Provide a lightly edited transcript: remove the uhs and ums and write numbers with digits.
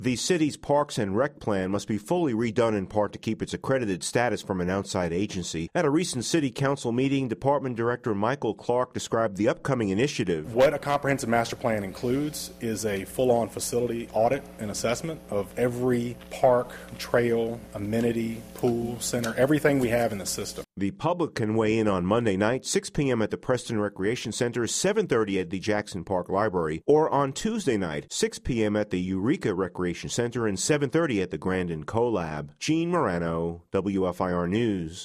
The city's Parks and Rec plan must be fully redone in part to keep its accredited status from an outside agency. At a recent city council meeting, Department Director Michael Clark described the upcoming initiative. What a comprehensive master plan includes is a full-on facility audit and assessment of every park, trail, amenity, pool, center, everything we have in the system. The public can weigh in on Monday night, 6 p.m. at the Preston Recreation Center, 7:30 at the Jackson Park Library, or on Tuesday night, 6 p.m. at the Eureka Recreation Center and 7:30 at the Grandin CoLab. Gene Morano, WFIR News.